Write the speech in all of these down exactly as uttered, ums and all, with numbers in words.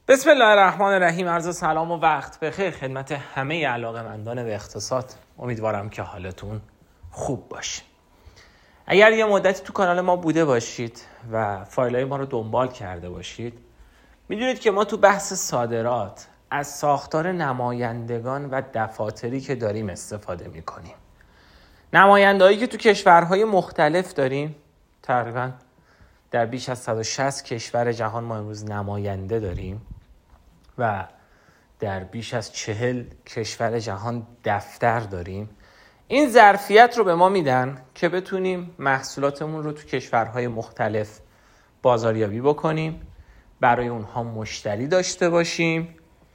بسم الله الرحمن الرحیم. عرض سلام و وقت بخیر خدمت همه علاقه‌مندان به اقتصاد. امیدوارم که حالتون خوب باشه. اگر یه مدتی تو کانال ما بوده باشید و فایل‌های ما رو دنبال کرده باشید، میدونید که ما تو بحث صادرات از ساختار نمایندگان و دفاتری که داریم استفاده میکنیم. نمایندهایی که تو کشورهای مختلف داریم، تقریبا در بیش از صد و شصت کشور جهان ما امروز نماینده داریم و در بیش از چهل کشور جهان دفتر داریم. این ظرفیت رو به ما میدن که بتونیم محصولاتمون رو تو کشورهای مختلف بازاریابی بکنیم، برای اونها مشتری داشته باشیم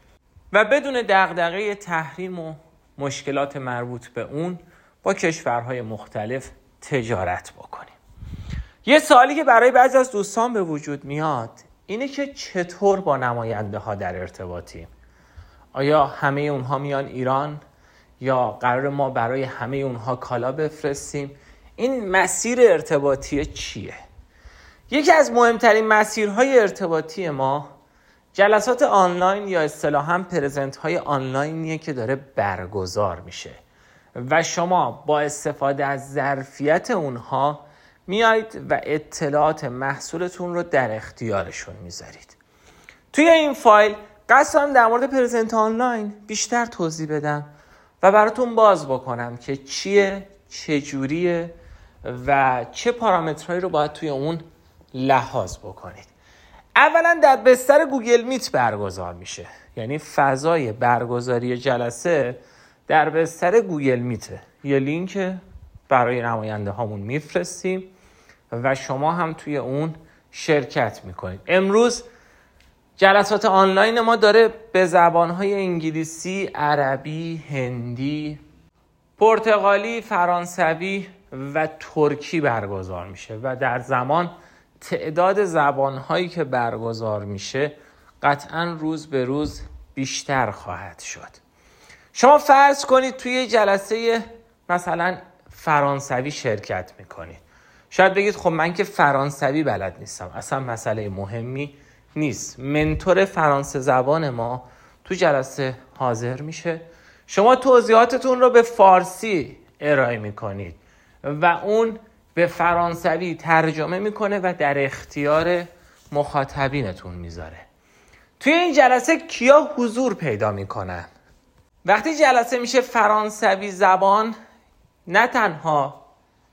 و بدون دغدغه تحریم و مشکلات مربوط به اون با کشورهای مختلف تجارت بکنیم. یه سوالی که برای بعضی از دوستان به وجود میاد اینه که چطور با نماینده ها در ارتباطیم؟ آیا همه اونها میان ایران یا قرار ما برای همه اونها کالا بفرستیم؟ این مسیر ارتباطی چیه؟ یکی از مهمترین مسیرهای ارتباطی ما جلسات آنلاین یا اصطلاحاً پرزنت های آنلاینیه که داره برگزار میشه و شما با استفاده از ظرفیت اونها میایید و اطلاعات محصولتون رو در اختیارشون میذارید. توی این فایل قصدم در مورد پرزنت آنلاین بیشتر توضیح بدم و براتون باز بکنم که چیه، چجوریه و چه پارامترهایی رو باید توی اون لحاظ بکنید. اولا در بستر گوگل میت برگزار میشه، یعنی فضای برگزاری جلسه در بستر گوگل میته. یه لینک برای نماینده هامون میفرستیم و شما هم توی اون شرکت میکنید. امروز جلسات آنلاین ما داره به زبانهای انگلیسی، عربی، هندی، پرتغالی، فرانسوی و ترکی برگزار میشه و در زمان تعداد زبانهایی که برگزار میشه قطعاً روز به روز بیشتر خواهد شد. شما فرض کنید توی جلسه مثلا فرانسوی شرکت میکنید. شاید بگید خب من که فرانسوی بلد نیستم، اصلا مسئله مهمی نیست. منتور فرانسه زبان ما تو جلسه حاضر میشه، شما توضیحاتتون رو به فارسی ارائه میکنید و اون به فرانسوی ترجمه میکنه و در اختیار مخاطبینتون میذاره. توی این جلسه کیا حضور پیدا میکنن؟ وقتی جلسه میشه فرانسوی زبان، نه تنها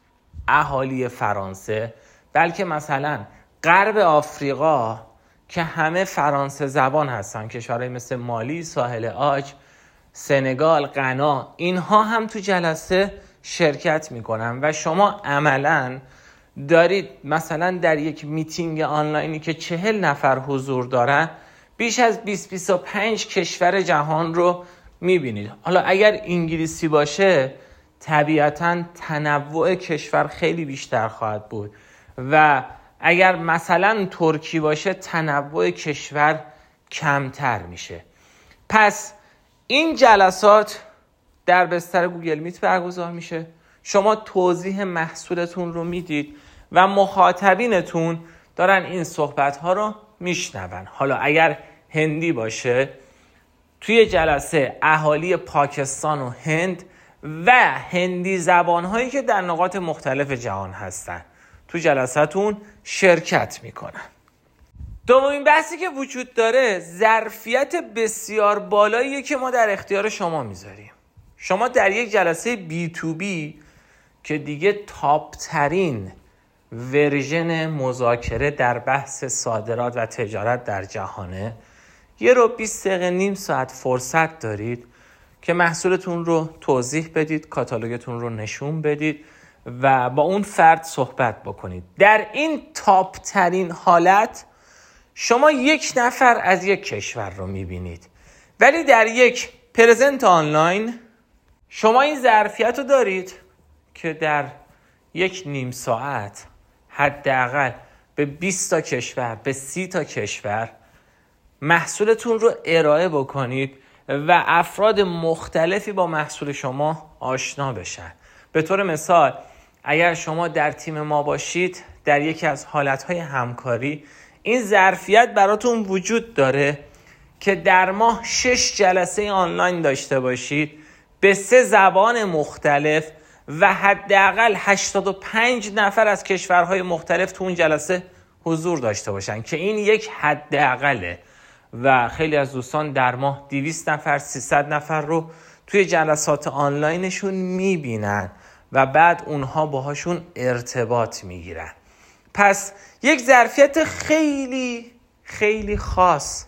اهالی فرانسه بلکه مثلا غرب آفریقا که همه فرانسه زبان هستن، کشورهای مثل مالی، ساحل عاج، سنگال، غنا، اینها هم تو جلسه شرکت میکنن و شما عملاً دارید مثلا در یک میتینگ آنلاینی که چهل نفر حضور دارن بیش از بیست بیست و پنج کشور جهان رو میبینید. حالا اگر انگلیسی باشه طبیعتاً تنوع کشور خیلی بیشتر خواهد بود و اگر مثلا ترکی باشه تنوع کشور کمتر میشه. پس این جلسات در بستر گوگل میت برگزار میشه، شما توضیح محصولتون رو میدید و مخاطبینتون دارن این صحبت ها رو میشنون. حالا اگر هندی باشه توی جلسه اهالی پاکستان و هند و هندی زبان هایی که در نقاط مختلف جهان هستن تو جلساتون شرکت میکنن. دومین بحثی که وجود داره ظرفیت بسیار بالاییه که ما در اختیار شما میذاریم. شما در یک جلسه بی تو بی که دیگه تاپ ترین ورژن مذاکره در بحث صادرات و تجارت در جهانه، یه رو بیست دقیقه نیم ساعت فرصت دارید که محصولتون رو توضیح بدید، کاتالوگتون رو نشون بدید و با اون فرد صحبت بکنید. در این تاپ ترین حالت شما یک نفر از یک کشور رو میبینید، ولی در یک پرزنت آنلاین شما این ظرفیت رو دارید که در یک نیم ساعت حداقل به بیست تا کشور، به سی تا کشور محصولتون رو ارائه بکنید و افراد مختلفی با محصول شما آشنا بشن. به طور مثال اگر شما در تیم ما باشید، در یکی از حالتهای همکاری این ظرفیت براتون وجود داره که در ماه شش جلسه آنلاین داشته باشید به سه زبان مختلف و حداقل هشتاد و پنج نفر از کشورهای مختلف تو اون جلسه حضور داشته باشن که این یک حداقله و خیلی از دوستان در ماه دویست نفر سیصد نفر رو توی جلسات آنلاینشون میبینن و بعد اونها باهاشون ارتباط میگیرن. پس یک ظرفیت خیلی خیلی خاص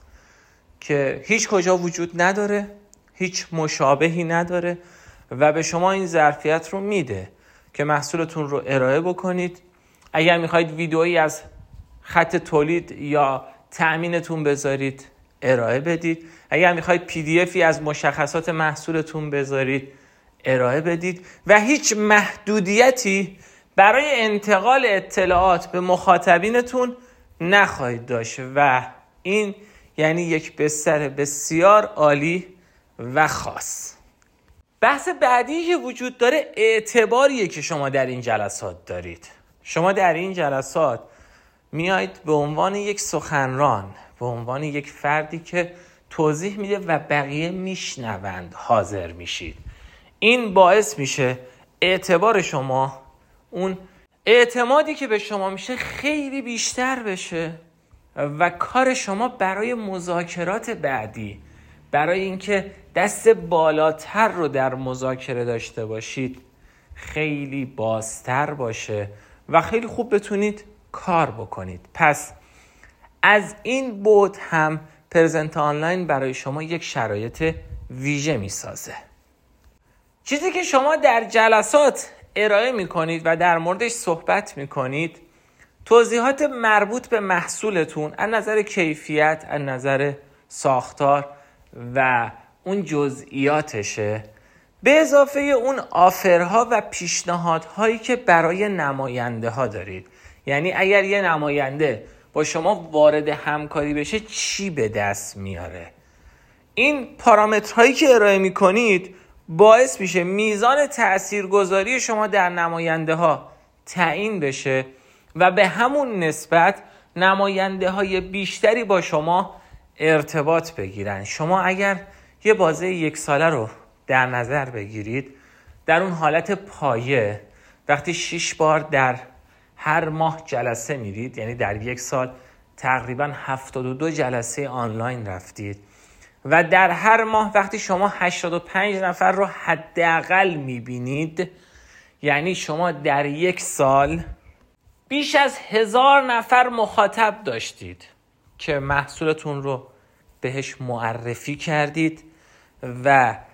که هیچ کجا وجود نداره، هیچ مشابهی نداره و به شما این ظرفیت رو میده که محصولتون رو ارائه بکنید. اگر میخواید ویدئویی از خط تولید یا تأمینتون بذارید ارائه بدید. اگر میخواید پی دی افی از مشخصات محصولتون بذارید ارائه بدید و هیچ محدودیتی برای انتقال اطلاعات به مخاطبینتون نخواهید داشت و این یعنی یک بستر بسیار عالی و خاص. بحث بعدی که وجود داره اعتباریه که شما در این جلسات دارید. شما در این جلسات میایید به عنوان یک سخنران، به عنوان یک فردی که توضیح میده و بقیه میشنوند حاضر میشید. این باعث میشه اعتبار شما، اون اعتمادی که به شما میشه خیلی بیشتر بشه و کار شما برای مذاکرات بعدی، برای اینکه دست بالاتر رو در مذاکره داشته باشید خیلی بازتر باشه و خیلی خوب بتونید کار بکنید. پس از این بعد هم پرزنت آنلاین برای شما یک شرایط ویژه میسازه. چیزی که شما در جلسات ارائه میکنید و در موردش صحبت میکنید توضیحات مربوط به محصولتون از نظر کیفیت، از نظر ساختار و اون جزئیاتشه، به اضافه اون آفرها و پیشنهادهایی که برای نماینده ها دارید. یعنی اگر یه نماینده با شما وارد همکاری بشه چی به دست میاره. این پارامترهایی که ارائه میکنید باعث میشه میزان تاثیرگذاری شما در نماینده ها تعیین بشه و به همون نسبت نماینده های بیشتری با شما ارتباط بگیرن. شما اگر یه بازه یک ساله رو در نظر بگیرید، در اون حالت پایه وقتی شش بار در هر ماه جلسه میرید، یعنی در یک سال تقریبا هفتاد و دو جلسه آنلاین رفتید و در هر ماه وقتی شما هشتاد و پنج نفر رو حداقل میبینید، یعنی شما در یک سال بیش از هزار نفر مخاطب داشتید که محصولتون رو بهش معرفی کردید و